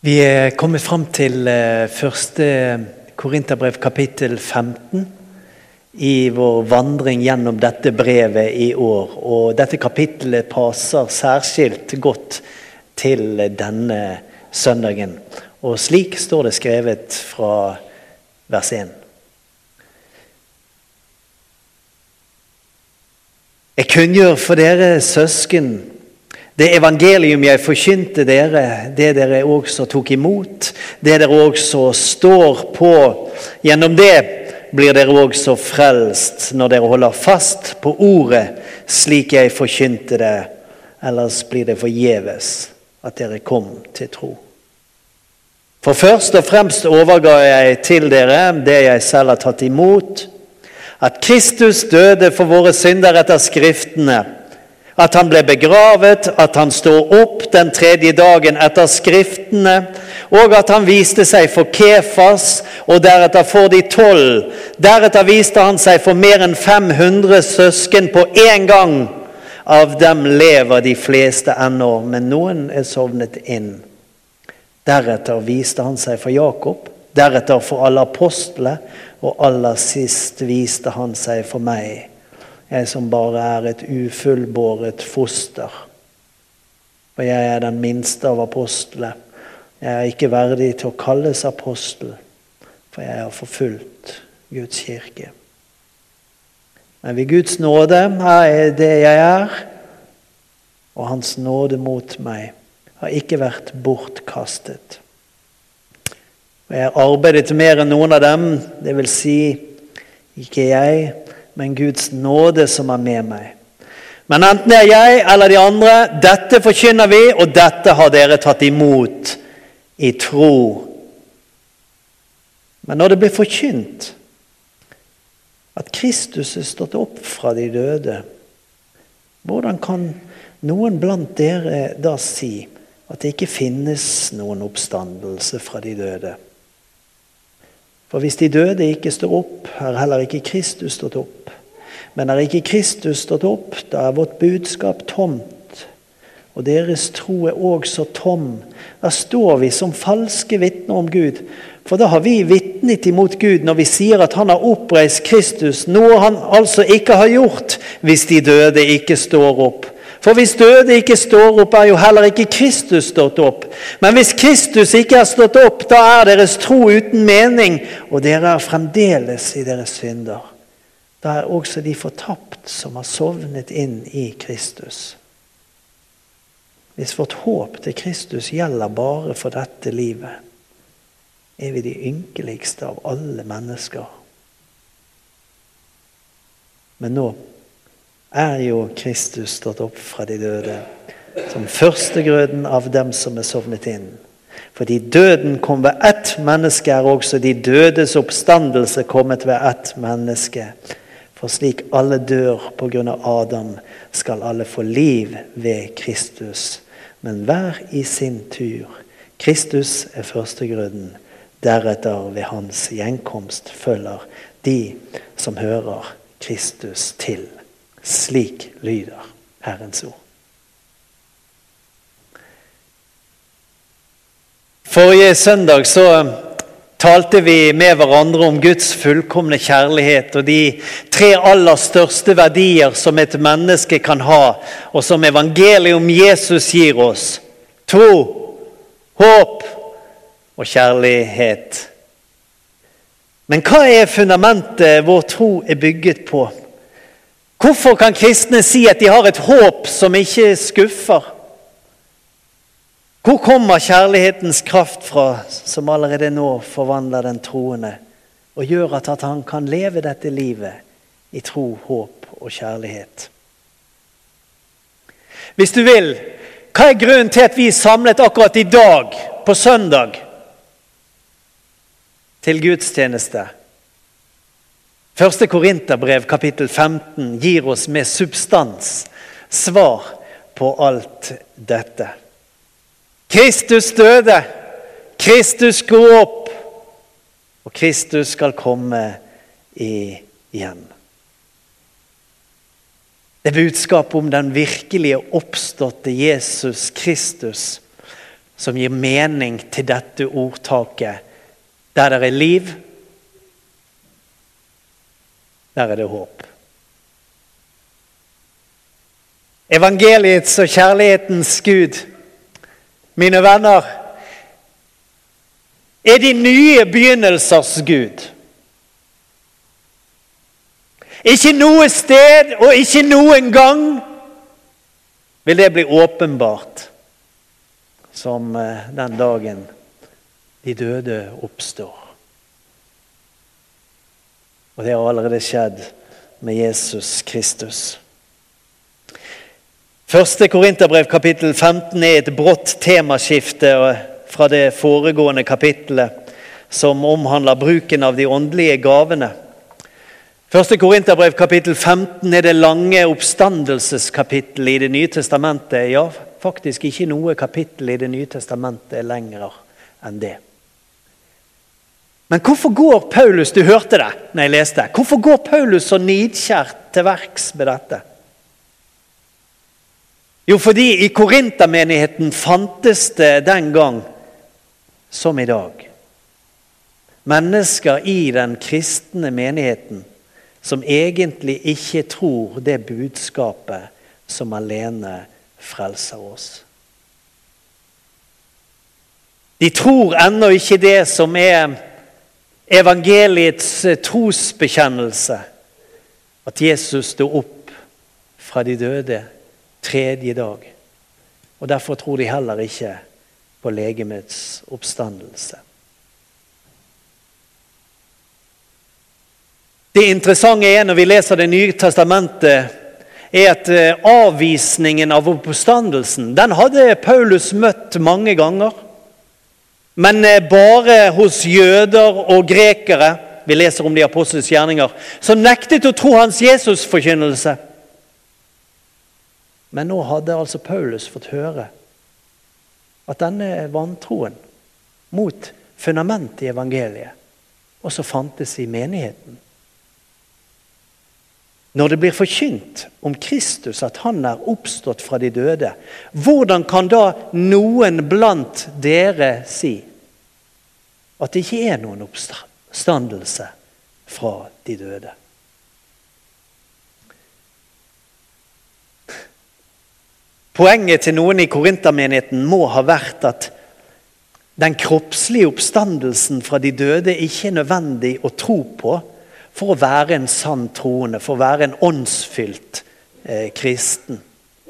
Vi er kommet frem til første Korinterbrev kapittel 15 i vår vandring gjennom dette brevet i år. Og dette kapittelet passer særskilt godt til denne søndagen. Og slik står det skrevet fra vers 1. Jeg kunngjør for dere søsken det evangelium jeg forkynte dere, det dere også tok imot, det dere også står på. Gjennom det blir dere også frelst når dere holder fast på ordet, slik jeg forkynte det. Ellers blir det forgjeves at dere kom til tro. For først og fremst overga jeg til dere det jeg selv har tatt imot, at Kristus døde for våre synder etter skriftene, at han ble begravet, at han står opp den tredje dagen etter skriftene, og at han viste seg for Kefas, og deretter for de 12. Deretter viste han seg for mer enn 500 søsken på en gang. Av dem lever de fleste ennå, men noen er sovnet inn. Deretter viste han seg for Jakob, deretter for alle apostle, og aller sist viste han seg for meg. Jeg som bare er et ufullbåret foster. Og jeg er den minste av apostlene. Jeg er ikke verdig til å kalles apostel, for jeg har forfulgt Guds kirke. Men ved Guds nåde er det jeg er, og hans nåde mot meg har ikke vært bortkastet. Og jeg har arbeidet mer enn noen av dem, det vil si, ikke jeg, men Guds nåde som er med meg. Men enten er jeg eller de andre, dette forkynner vi, og dette har dere tatt imot i tro. Men når det blir forkynt at Kristus er stått opp fra de døde, hvordan kan noen blant dere da si at det ikke finnes noen oppstandelse fra de døde? For hvis de døde ikke står opp, har heller ikke Kristus stått opp. Men er ikke Kristus stått opp, da er vårt budskap tomt. Og deres tro er også tom. Da står vi som falske vitner om Gud. For da har vi vitnet imot Gud når vi sier at han har oppreist Kristus, noe han altså ikke har gjort hvis de døde ikke står opp. For hvis døde ikke står opp, er jo heller ikke Kristus stått opp. Men hvis Kristus ikke er stått opp, da er deres tro uten mening, og dere er fremdeles i deres synder. Da er også de fortapt som har sovnet inn i Kristus. Hvis vårt håp til Kristus gjelder bare for dette livet, er vi de ynkeligste av alle mennesker. Men nå er jo Kristus stått opp fra de døde, som førstegrøden av dem som er sovnet inn. Fordi døden kom ved ett menneske, er også de dødes oppstandelse kommet ved ett menneske. For slik alle dør på grunn av Adam, skal alle få liv ved Kristus. Men hver i sin tur. Kristus er førstegrøden, deretter ved hans gjenkomst følger de som hører Kristus til. Slik lyder Herrens ord. Forrige søndag så talte vi med hverandre om Guds fullkomne kjærlighet og de 3 aller største verdier som et menneske kan ha, og som evangeliet om Jesus gir oss. Tro, håp og kjærlighet. Men hva er fundamentet vår tro er bygget på? Hvorfor kan kristne si at de har et håp som ikke skuffer? Hvor kommer kjærlighetens kraft fra, som allerede nå forvandler den troende, og gjør at han kan leve dette livet i tro, håp og kjærlighet? Hvis du vil, hva er grunnen til at vi er samlet akkurat i dag, på søndag, til gudstjeneste? Første Korinterbrev kapittel 15 gir oss med substans svar på alt dette. Kristus døde, Kristus går opp, og Kristus skal komme igjen. Det budskap om den virkelige oppståtte Jesus Kristus, som gir mening til dette ordtaket. Der det liv, der det håp. Evangeliets og kjærlighetens Gud, mine venner, de nye begynnelsers Gud. Ikke noe sted og ikke noen gang vil det bli åpenbart som den dagen de døde oppstår. Og det har allerede skjedd med Jesus Kristus. 1. Korinterbrev kapittel 15 et brått temaskifte fra det foregående kapittelet som omhandler bruken av de åndelige gavene. 1. Korinterbrev kapittel 15 det lange oppstandelseskapittelet i det nye testamentet. Ja, faktisk ikke noe kapittel i det nye testamentet lenger enn det. Men hvorfor går Paulus, du hørte det når jeg leste, hvorfor går Paulus så nidkjært til verks med dette? Jo, fordi i Korintermenigheten fantes det den gang som i dag mennesker i den kristne menigheten som egentlig ikke tror det budskapet som alene frelser oss. De tror ennå ikke det som evangeliets trosbekjennelse, at Jesus stod opp fra de døde tredje dag. Og derfor tror de heller ikke på legemets oppstandelse. Det interessante når vi leser Det nye testamentet, at avvisningen av oppstandelsen, den hadde Paulus møtt mange ganger. Men bare hos jøder og grekere, vi leser om de apostles gjerninger, som nektet å tro hans Jesus-forkynnelse. Men nå hadde altså Paulus fått høre at denne vantroen mot fundamentet i evangeliet også fantes i menigheten. Når det blir forkynt om Kristus at han oppstått fra de døde, hvordan kan da noen blant dere si at det ikke noen oppstandelse fra de døde? Poenget til noen i Korintermenigheten må ha vært at den kroppslige oppstandelsen fra de døde ikke nødvendig å tro på for å være en sann troende, for å være en åndsfylt kristen.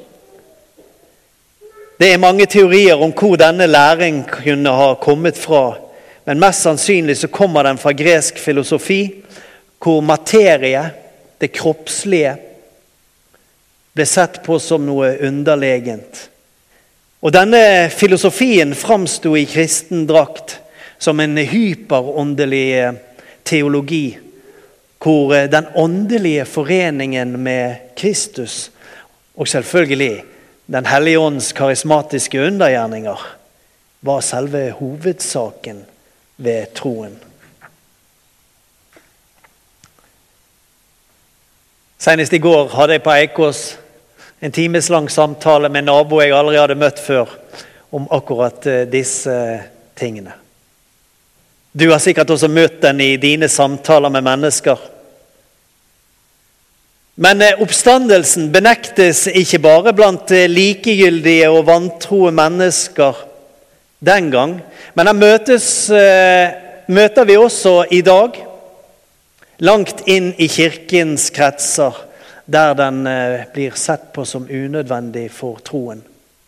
Det mange teorier om hvor denne læring kunne ha kommet fra, men mest sannsynlig så kommer den fra gresk filosofi, hvor materie, det kroppslige, ble sett på som noe underlegent. Og denne filosofien framstod i kristen drakt som en hyperåndelig teologi, hvor den åndelige foreningen med Kristus, og selvfølgelig den hellige ånds karismatiske undergjerninger, var selve hovedsaken ved troen. Senest i går hadde jeg på Eikås en timeslang samtale med en nabo jeg aldri hadde møtt før, om akkurat disse tingene. Du har sikkert også møtt den i dine samtaler med mennesker. Men oppstandelsen benektes ikke bare blant likegyldige og vantroe mennesker den gang, men den møter vi også i dag, langt inn i kirkens kretser, der den blir sett på som unødvendig for troen.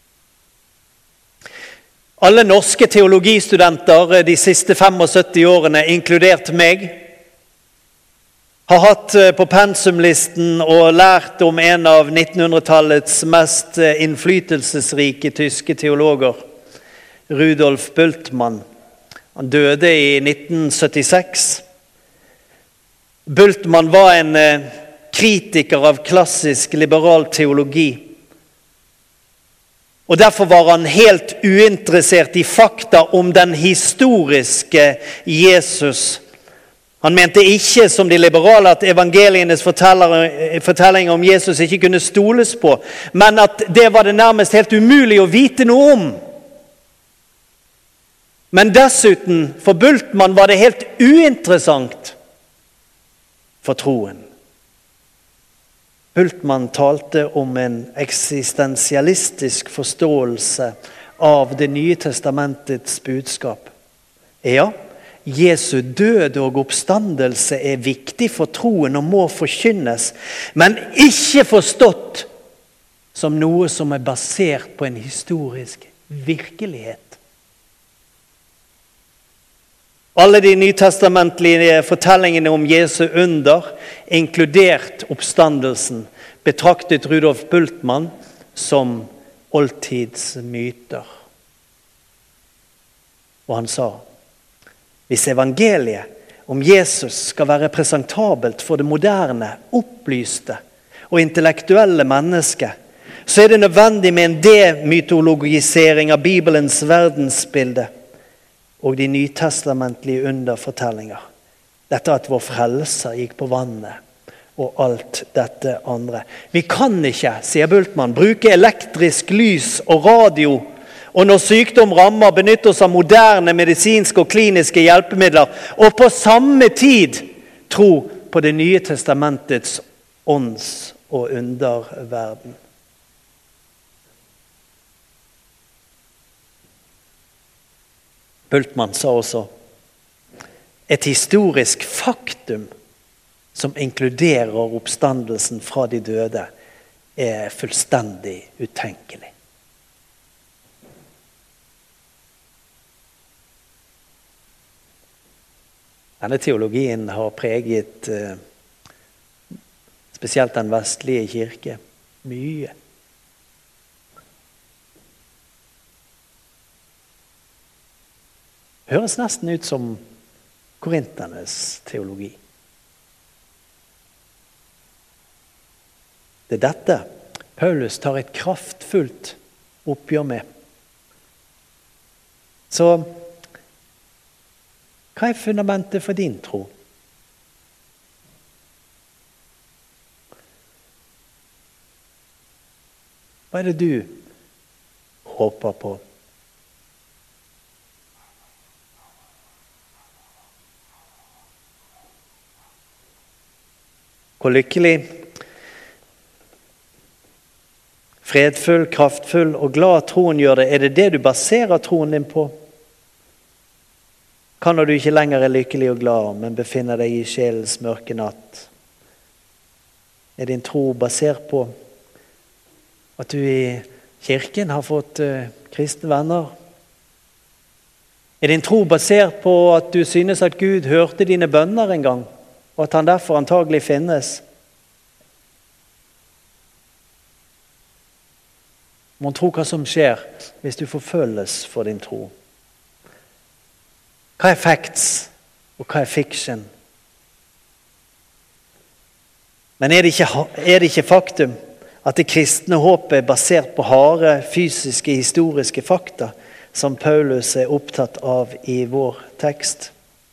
Alle norske teologistudenter de siste 75 årene, inkludert meg, har hatt på pensumlisten og lært om en av 1900-tallets mest innflytelsesrike tyske teologer, Rudolf Bultmann. Han døde i 1976. Bultmann var en kritiker av klassisk liberal teologi. Og derfor var han helt uinteressert i fakta om den historiske Jesus. Han mente ikke, som de liberale, at evangelienes fortellinger om Jesus ikke kunne stoles på, men at det var det nærmest helt umulig å vite noe om. Men dessuten, for Bultmann var det helt uinteressant for troen. Bultmann talte om en eksistensialistisk forståelse av det nye testamentets budskap. Ja, Jesu død og oppstandelse er viktig for troen og må forkynnes, men ikke forstått som noe som er basert på en historisk virkelighet. Alle de nytestamentlige fortellingene om Jesu under, inkludert oppstandelsen, betraktet Rudolf Bultmann som oldtidsmyter. Og han sa, hvis evangeliet om Jesus skal være presentabelt for det moderne, opplyste og intellektuelle mennesket, så er det nødvendig med en demytologisering av Bibelens verdensbilde og de nytestamentlige underfortellinger. Dette at vår frelser gikk på vannet og alt dette andre. Vi kan ikke, sier Bultmann, bruke elektrisk lys og radio, og når sykdom rammer, benytte oss av moderne medisinske og kliniske hjelpemidler, og på samme tid tro på det nye testamentets ånds- og underverden. Bultmann sa også, et historisk faktum som inkluderer oppstandelsen fra de døde er fullstendig utenkelig. Denne teologien har preget spesielt den vestlige kirke mye. Høres nesten ut som korinternes teologi. Det er dette Paulus tar et kraftfullt oppgjør med. Så hva er fundamentet for din tro? Hva er det du håper på? Hvor lykkelig, fredfull, kraftfull og glad troen gjør det. Er det det du baserer troen din på? Kan når du ikke lenger er lykkelig og glad, men befinner deg i sjelens mørke natt? Er din tro basert på at du i kirken har fått kristne venner? Er din tro basert på at du synes at Gud hørte dine bønner en gang, og at han derfor antagelig finnes? Må tro hva som skjer hvis du forfølges for din tro. Hva er facts, og hva er fiction? Men er det ikke faktum at det kristne håpet er basert på harde, fysiske, historiske fakta, som Paulus er opptatt av i vår tekst?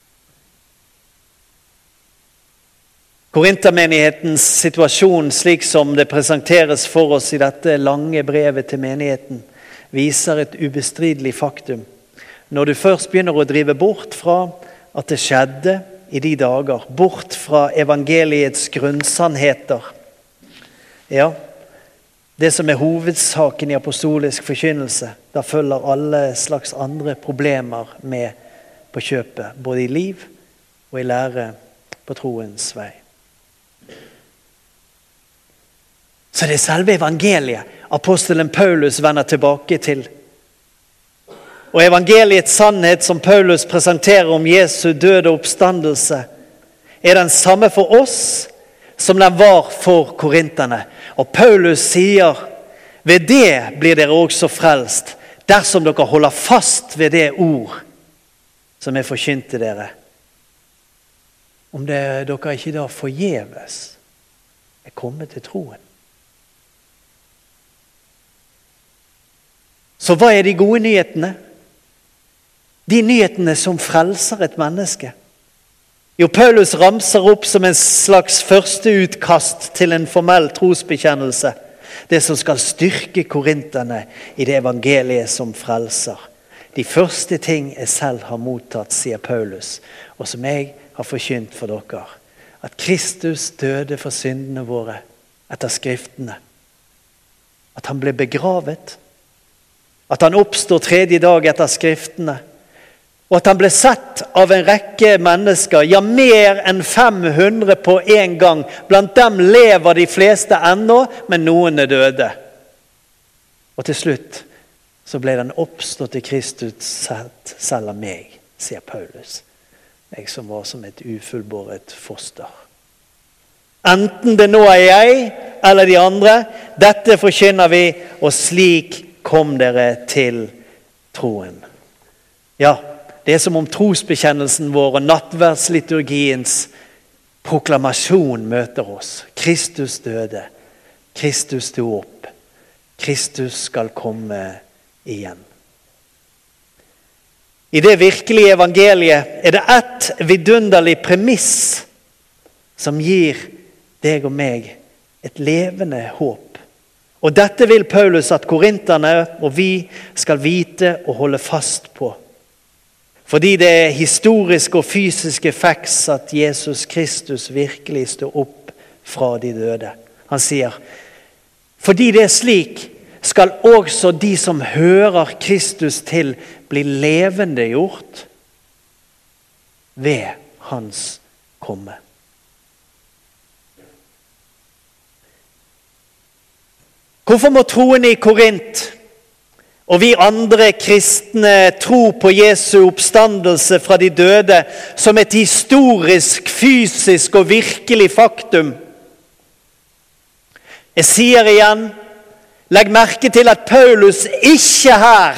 Korintermenighetens situasjon, slik som det presenteres for oss i dette lange brevet til menigheten, viser et ubestridelig faktum. Når du først begynner å drive bort fra at det skjedde i de dager, bort fra evangeliets grunnsannheter, ja, det som er hovedsaken i apostolisk forkynnelse, da følger alle slags andre problemer med på kjøpet, både i liv og i lære på troens vei. Så det er selve evangeliet apostelen Paulus vender tilbake til. Og evangeliets sannhet som Paulus presenterer om Jesu død og oppstandelse er den samme for oss som den var for korinterne. Og Paulus sier, ved det blir dere også frelst, dersom dere holder fast ved det ord som er forkynt til dere. Om dere ikke da forgjeves er kommet til troen. Så hva er de gode nyhetene? De nyhetene som frelser et menneske. Jo, Paulus ramser opp som en slags første utkast til en formell trosbekjennelse. Det som skal styrke korinterne i det evangeliet som frelser. de første ting jeg selv har mottatt, sier Paulus, og som jeg har forkynt for dere, at Kristus døde for syndene våre etter skriftene, at han ble begravet, at han oppstår tredje dag etter skriftene, og at han ble sett av en rekke mennesker, ja, mer enn 500 på en gang. Blant dem lever de fleste ennå, men noen er døde. Og til slutt så ble den oppstått til Kristus selv av meg, sier Paulus. Jeg som var som et ufullbåret foster. Enten det nå er jeg eller de andre, dette forkynner vi, og slik kom dere til troen. Ja, det er som om trosbekjennelsen vår og nattverdsliturgiens proklamasjon møter oss. Kristus døde, Kristus stod opp, Kristus skal komme igjen. I det virkelige evangeliet er det et vidunderlig premiss som gir deg og meg et levende håp. Og dette vil Paulus at korinterne og vi skal vite og holde fast på. Fordi det er historiske og fysiske facts at Jesus Kristus virkelig står opp fra de døde. Han sier, fordi det er slik, skal også de som hører Kristus til bli levende gjort ved hans komme. Hvorfor må troende i Korint og vi andre kristne tro på Jesu oppstandelse fra de døde som et historisk, fysisk og virkelig faktum? Jeg sier igjen, legg merke til at Paulus ikke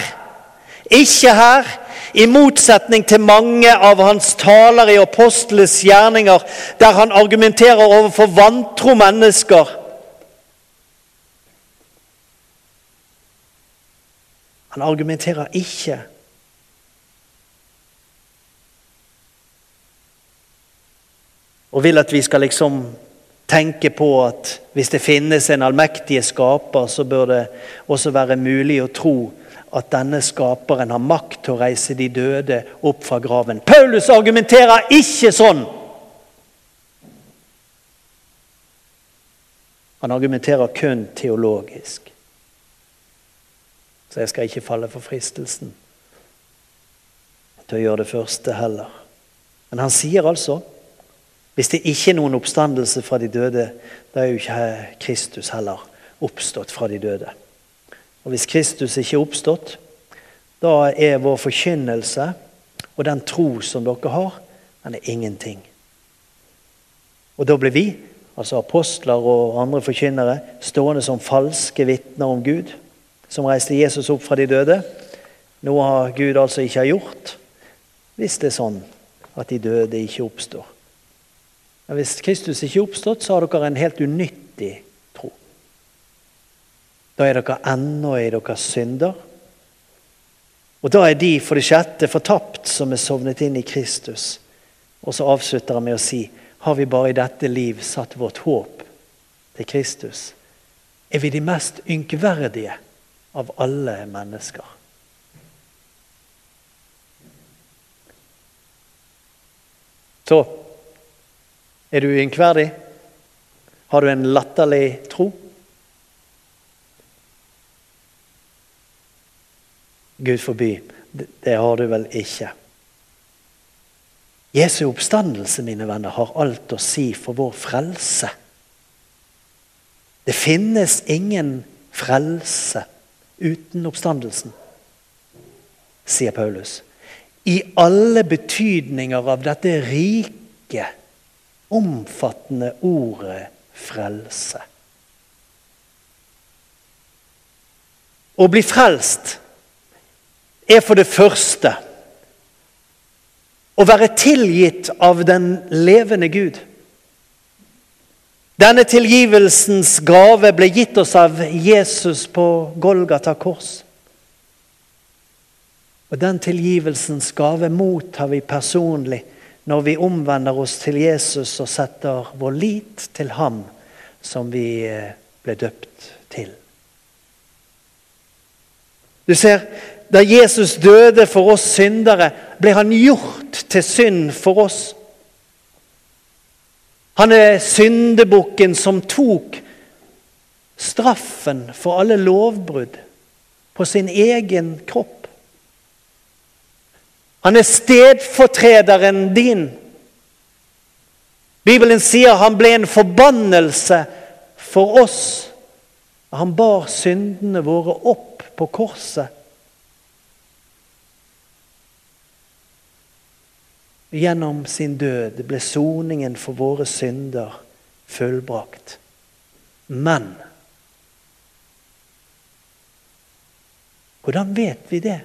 her, i motsetning til mange av hans taler i apostles gjerninger, der han argumenterer overfor vantro mennesker. Han argumenterer ikke. Og vil at vi skal tenke på at hvis det finnes en allmektige skaper, så bør det også være mulig å tro at denne skaperen har makt til å reise de døde opp fra graven. Paulus argumenterer ikke sånn. Han argumenterer kun teologisk. Så jeg skal ikke falle for fristelsen til å gjøre det første heller. Men han sier altså, hvis det ikke er noen oppstandelse fra de døde, da er jo ikke Kristus heller oppstått fra de døde. Og hvis Kristus ikke er oppstått, da er vår forkynnelse og den tro som dere har, den er ingenting. Og da blir vi, altså apostler og andre forkynnere, stående som falske vitner om Gud, som reiste Jesus opp fra de døde. Noe har Gud altså ikke gjort, hvis det er sånn at de døde ikke oppstår. Men hvis Kristus ikke er oppstått, så har dere en helt unyttig tro. Da er dere ennå i deres synder. Og da er de for det sjette fortapt som er sovnet inn i Kristus. Og så avslutter han med å si, har vi bare i dette liv satt vårt håp til Kristus? Er vi de mest ynkverdige av alle mennesker? Så, er du ynkverdig? Har du en latterlig tro? Gud forby, det har du vel ikke. Jesu oppstandelse, mine venner, har alt å si for vår frelse. Det finnes ingen frelse uten oppstandelsen, sier Paulus. I alle betydninger av dette rike, omfattende ordet frelse. Å bli frelst er for det første å være tilgitt av den levende Gud. Denne tilgivelsens gave ble gitt oss av Jesus på Golgata kors. Og den tilgivelsens gave mottar vi personlig når vi omvender oss til Jesus og setter vår lit til ham som vi ble døpt til. Du ser, Da Jesus døde for oss syndere, ble han gjort til synd for oss. Han syndebukken som tok straffen for alle lovbrudd på sin egen kropp. Han stedfortrederen din. Bibelen sier han ble en forbannelse for oss. Han bar syndene våre opp på korset. Gjennom sin død ble soningen for våre synder fullbrakt. Men hvordan vet vi det?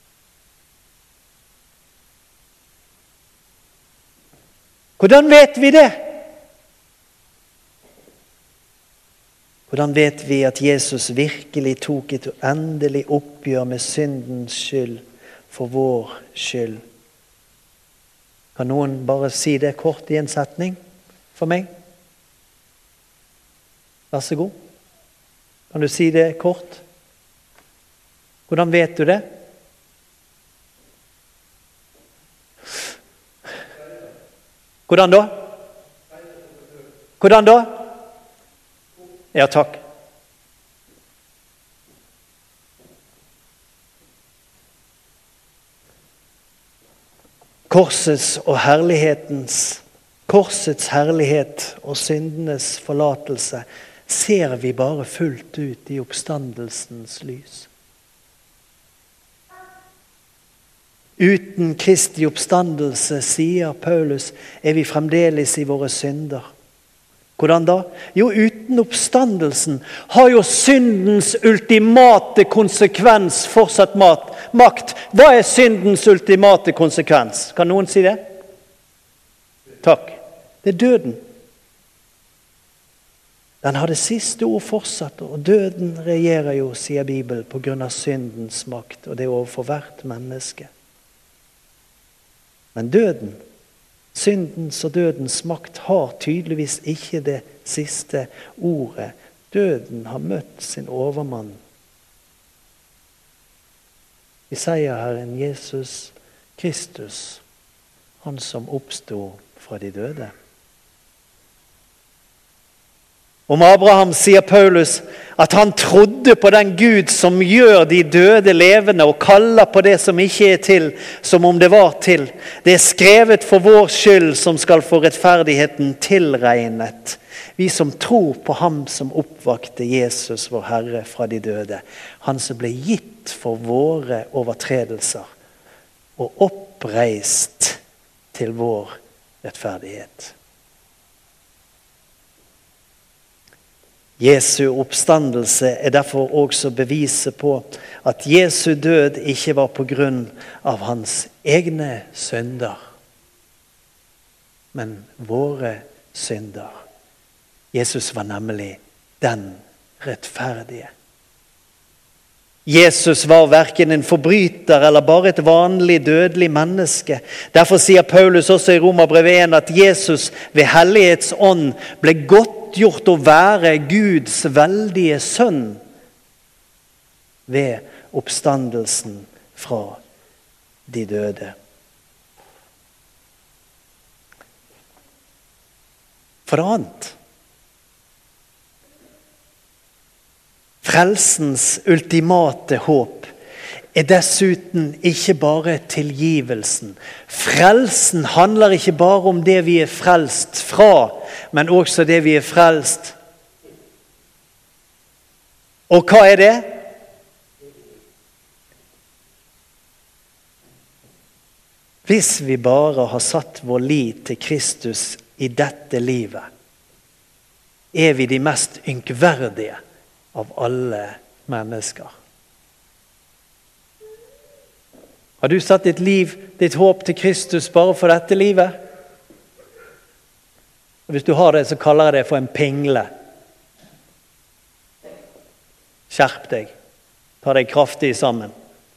Hvordan vet vi det? Hvordan vet vi at Jesus virkelig tok et endelig oppgjør med syndens skyld for vår skyld? Kan noen bare si det kort i en setning for meg? Vær så god. Kan du si det kort? Hvordan vet du det? Hvordan da? Hvordan da? Ja, takk. Korsets herlighet og syndenes forlatelse ser vi bare fullt ut i oppstandelsens lys. Uten Kristi oppstandelse, sier Paulus, vi fremdeles i våre synder. Hvordan da? Jo, uten oppstandelsen har jo syndens ultimate konsekvens fortsatt makt. Hva syndens ultimate konsekvens? Kan noen si det? Takk. Det døden. Den har det siste ord fortsatt, og døden regjerer jo, sier Bibelen, på grunn av syndens makt, og det overfor hvert menneske. Men døden, syndens og dødens makt har tydeligvis ikke det siste ordet. Døden har møtt sin overmann. Vi sier Herren Jesus Kristus, han som oppstod fra de døde. Om Abraham sier Paulus at han trodde på den Gud som gjør de døde levende og kaller på det som ikke til, som om det var til. Det skrevet for vår skyld som skal få rettferdigheten tilregnet. Vi som tror på ham som oppvakte Jesus, vår Herre, fra de døde. Han som ble gitt for våre overtredelser og oppreist til vår rettferdighet. Jesu oppstandelse derfor også beviset på at Jesu død ikke var på grunn av hans egne synder, men våre synder. Jesus var nemlig den rettferdige. Jesus var hverken en forbryter eller bare et vanlig dødelig menneske. Derfor sier Paulus også i Romerbrevet 1 at Jesus ved hellighetsånd ble godtgjort å være Guds veldige sønn ved oppstandelsen fra de døde. For det annet, frelsens ultimate håp dessuten ikke bare tilgivelsen. Frelsen handler ikke bare om det vi frelst fra, men også det vi frelst. Og hva det? Hvis vi bare har satt vår lit til Kristus i dette livet, vi de mest ynkverdige av alle mennesker. Har du satt ditt liv, ditt håp til Kristus bare for dette livet? Og hvis du har det, så kaller jeg det for en pingle. Skjerp deg. Ta deg kraftig sammen.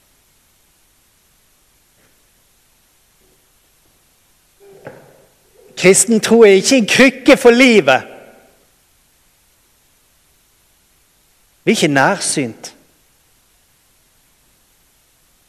Kristen tro ikke en krykke for livet. Vi ikke nærsynt.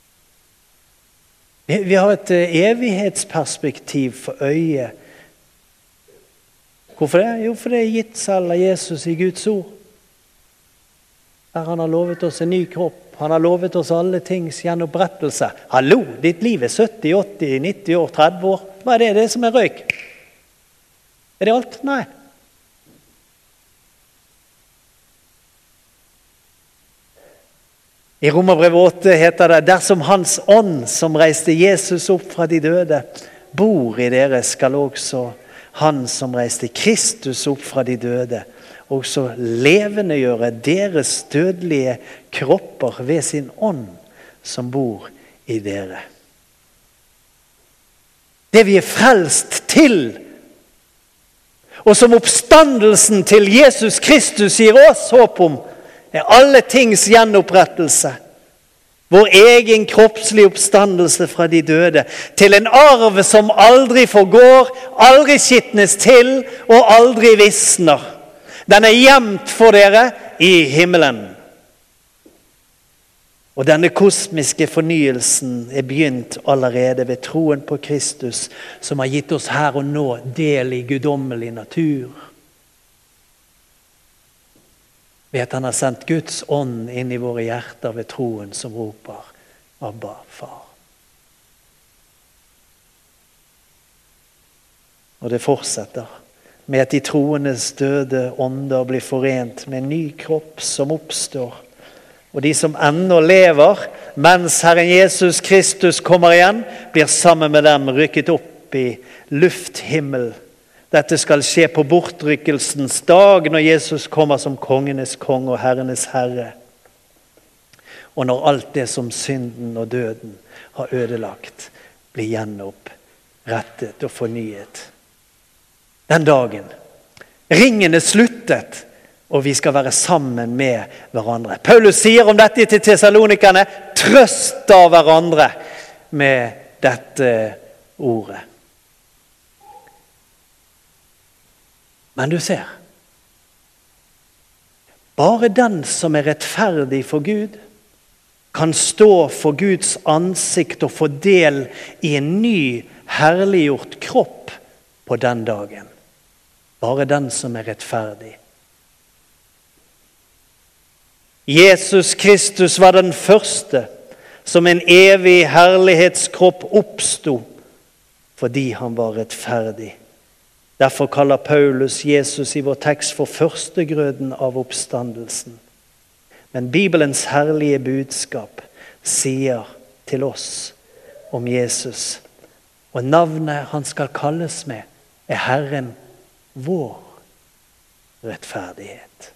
Vi har et evighetsperspektiv for øyet. Hvorfor det? Jo, for det er gitt selv av Jesus i Guds ord. Der han har lovet oss en ny kropp. Han har lovet oss alle tings gjenopprettelse. Hallo, ditt liv er 70, 80, 90 år, 30 år. Hva er det som er røyk? Er det alt? Nei. I Romerbrevet 8 heter det, dersom hans ånd som reiste Jesus opp fra de døde, bor i dere, skal også han som reiste Kristus opp fra de døde, også levende gjøre deres dødelige kropper ved sin ånd som bor i dere. Det vi er frelst til, og som oppstandelsen til Jesus Kristus gir oss håp om, er alle tings gjenopprettelse. Vår egen kroppslige oppstandelse fra de døde, til en arv som aldri forgår, aldri skitnes til og aldri visner. Den er gjemt for dere i himmelen. Og denne kosmiske fornyelsen er begynt allerede ved troen på Kristus, som har gitt oss her og nå del i guddommelig natur. Ved at han har sendt Guds ånd inn i våre hjerter ved troen som roper, Abba, far. Og det fortsetter med at de troendes døde ånder blir forent med en ny kropp som oppstår. Og de som ennå lever, mens Herren Jesus Kristus kommer igjen, blir sammen med dem rykket opp i lufthimmel. Dette skal skje på bortrykkelsens dag, når Jesus kommer som kongenes konge og herrenes herre. Og når alt det som synden og døden har ødelagt, blir gjenopprettet og fornyet. Den dagen. Ringen er sluttet, og vi skal være sammen med hverandre. Paulus sier om dette til Thessalonikerne, trøst av hverandre med dette ordet. Men du ser, bare den som er rettferdig for Gud, kan stå for Guds ansikt og få del i en ny herliggjort kropp på den dagen. Bare den som er rettferdig. Jesus Kristus var den første som en evig herlighetskropp oppstod, fordi han var rettferdig. Derfor kaller Paulus Jesus i vår tekst for førstegrøden av oppstandelsen. Men Bibelens herlige budskap sier til oss om Jesus, og navnet han skal kalles med er Herren vår rettferdighet.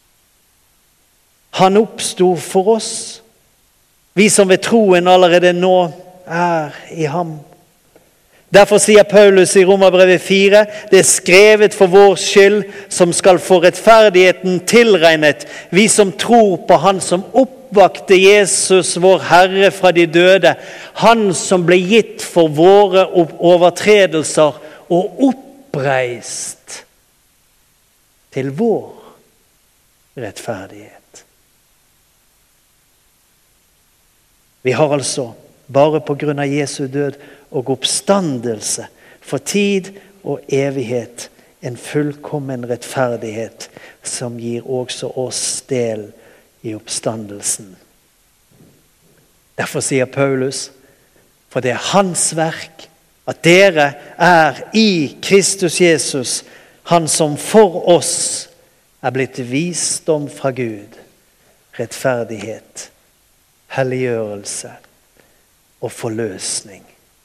Han oppstod for oss, vi som ved troen allerede nå er i ham. Derfor sier Paulus i Romerbrevet 4, det er skrevet for vår skyld, som skal få rettferdigheten tilregnet, vi som tror på han som oppvakte Jesus, vår Herre fra de døde, han som ble gitt for våre overtredelser og oppreist til vår rettferdighet. Vi har altså, bare på grunn av Jesu død og oppstandelse, for tid og evighet, en fullkommen rettferdighet som gir også oss del i oppstandelsen. Derfor sier Paulus, for det er hans verk, at dere er i Kristus Jesus, han som for oss er blitt visdom fra Gud, rettferdighet, helliggjørelse og forløsning.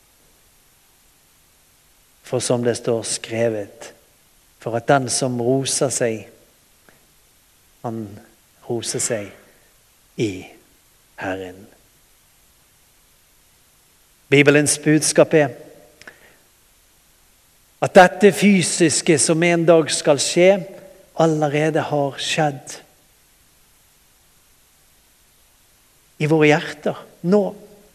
For som det står skrevet, for at den som roser seg, han roser seg i Herren. Bibelens budskap er at dette fysiske som en dag skal skje, allerede har skjedd. I våre hjerter, nå.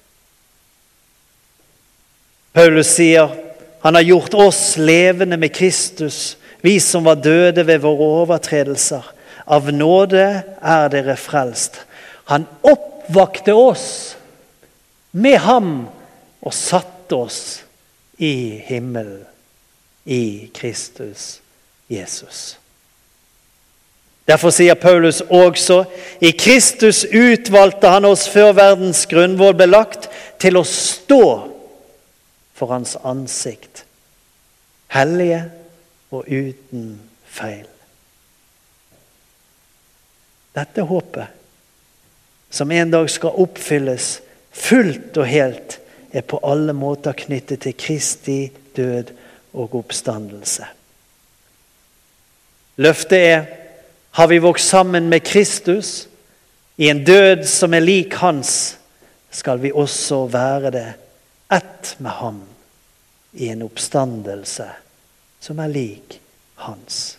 Paulus sier, han har gjort oss levende med Kristus, vi som var døde ved våre overtredelser. Av nåde er dere frelst. Han oppvakte oss med ham og satt oss i himmelen, i Kristus Jesus. Derfor sier Paulus også, i Kristus utvalgte han oss før verdens grunnvoll ble lagt til å stå for hans ansikt, hellige og uten feil. Dette håpet, som en dag skal oppfylles fullt og helt, på alle måter knyttet til Kristi død og oppstandelse. Løftet har vi vokst sammen med Kristus, i en død som lik hans, skal vi også være det ett med ham, i en oppstandelse som lik hans.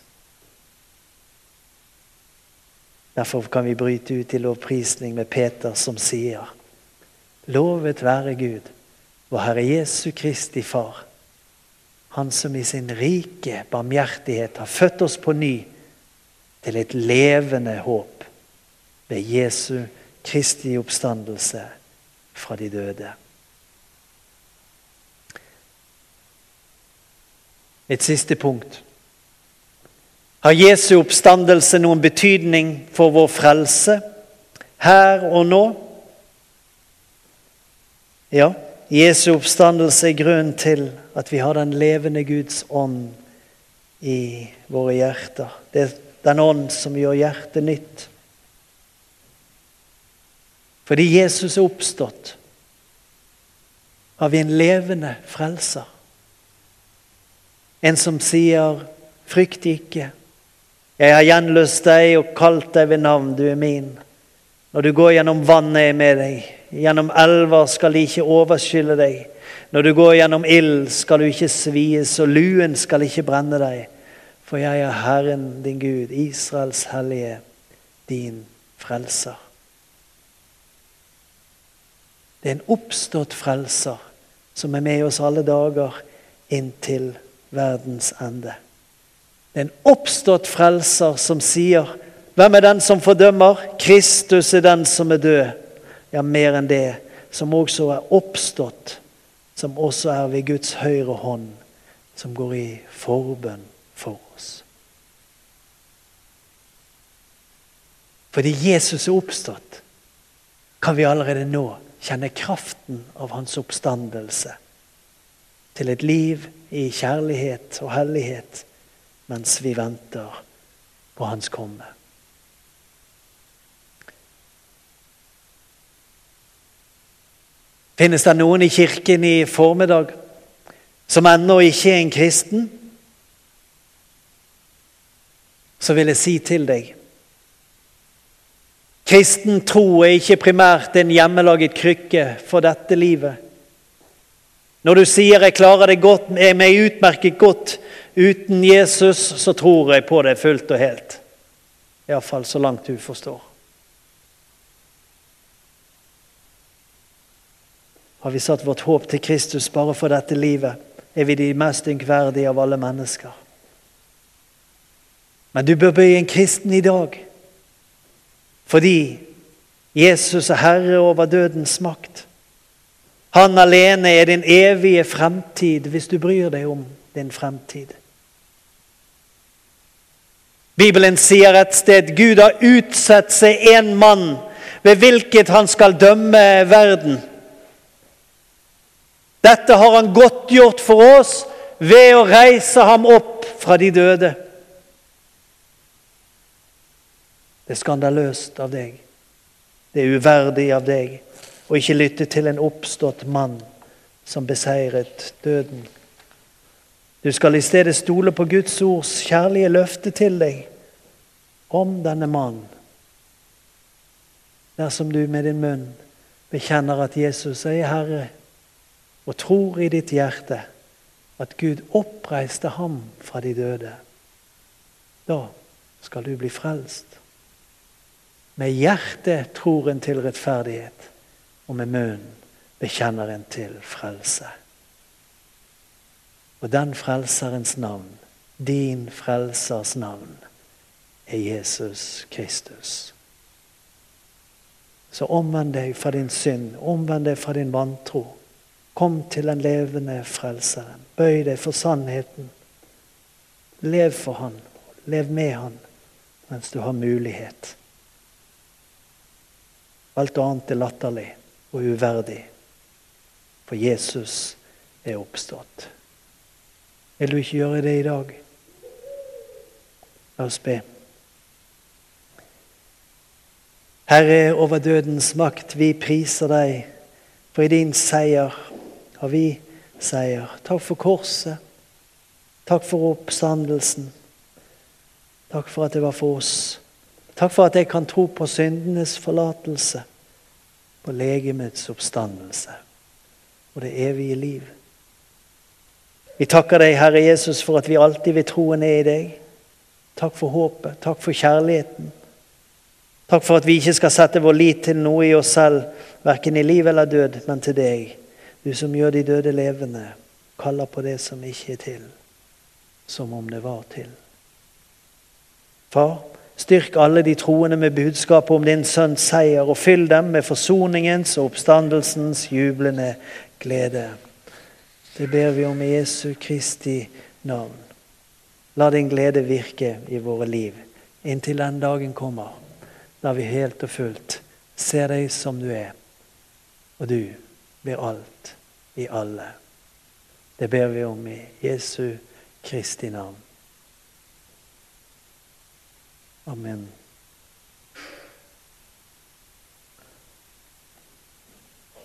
Derfor kan vi bryte ut i lovprisning med Peter som sier, lovet være Gud, vår Herre Jesu Kristi Far, han som i sin rike barmhjertighet har født oss på ny til et levende håp ved Jesu Kristi oppstandelse fra de døde. Et siste punkt. Har Jesu oppstandelse noen betydning for vår frelse her og nå? Ja, Jesu oppstandelse grunnen til at vi har den levende Guds ånd i våre hjerter. Det er den ånd som gjør hjertet nytt. Fordi Jesus er oppstått, har vi en levende frelser. En som sier, frykt ikke. Jeg har gjenløst deg og kalt deg ved navn, du er min. Når du går gjennom vannet er med deg. Gjennom elver skal de ikke overskylle deg. Når du går gjennom ild skal du ikke svies, og luen skal ikke brenne deg. For jeg er Herren din Gud, Israels hellige, din frelser. Det er en oppstått frelser som er med oss alle dager inntil verdens ende. Det er en oppstått frelser som sier, hvem er den som fordømmer? Kristus er den som er død. Ja, mer enn det, som også er oppstått, som også er ved Guds høyre hånd, som går i forbønn for oss. Fordi Jesus er oppstått, kan vi allerede nå kjenne kraften av hans oppstandelse til et liv i kjærlighet og hellighet, mens vi venter på hans komme. Finnes det noen i kirken i formiddag som ennå ikke er en kristen? Så vil jeg si til deg, kristen tro er ikke primært en hjemmelaget krykke for dette livet. Når du sier jeg klarer det godt, er meg utmerket godt uten Jesus, så tror jeg på det fullt og helt. I hvert fall så langt du forstår. Har vi satt vårt håp til Kristus bare for dette livet, er vi de mest ynkverdige av alle mennesker. Men du bør bli en kristen i dag, fordi Jesus er Herre over dødens makt. Han alene er din evige fremtid, hvis du bryr deg om din fremtid. Bibelen sier et sted, Gud har utsett seg en mann, ved hvilket han skal dømme verden. Dette har han godtgjort for oss ved å reise ham opp fra de døde. Det er skandaløst av deg. Det er uverdig av deg å ikke lytte til en oppstått mann som beseiret døden. Du skal i stedet stole på Guds ords kjærlige løfte til deg om denne mannen. Dersom du med din munn bekjenner at Jesus er Herre, og tror i ditt hjerte at Gud oppreiste ham fra de døde, da skal du bli frelst. Med hjertet tror en til rettferdighet, og med munnen bekjenner en til frelse. Og den frelserens navn, din frelsers navn, er Jesus Kristus. Så omvend deg fra din synd, omvend deg fra din vantro, Kom til den levende frelseren. Bøy deg for sannheten. Lev for han. Lev med han mens du har mulighet. Alt annet er latterlig og uverdig. For Jesus er oppstått. Vil du ikke gjøre det i dag? La oss be. Herre, over dødens makt, vi priser deg, for i din seier har vi seier. Takk for korset. Takk for oppstandelsen. Takk for at det var for oss. Takk for at jeg kan tro på syndenes forlatelse, på legemets oppstandelse og det evige liv. Vi takker deg, Herre Jesus, for at vi alltid vil troen er i deg. Takk for håpet, takk for kjærligheten. Takk for at vi ikke skal sette vår lit til noe i oss selv, hverken i liv eller død, men til deg. Du som gjør de døde levende, kaller på det som ikke er til, som om det var til. Far, styrk alle de troende med budskapet om din sønns seier, og fyll dem med forsoningens og oppstandelsens jublende glede. Det ber vi om i Jesu Kristi navn. La din glede virke i våre liv, inntil den dagen kommer, da vi helt og fullt ser deg som du er, og du blir alt i alle. Det ber vi om i Jesu Kristi navn. Amen.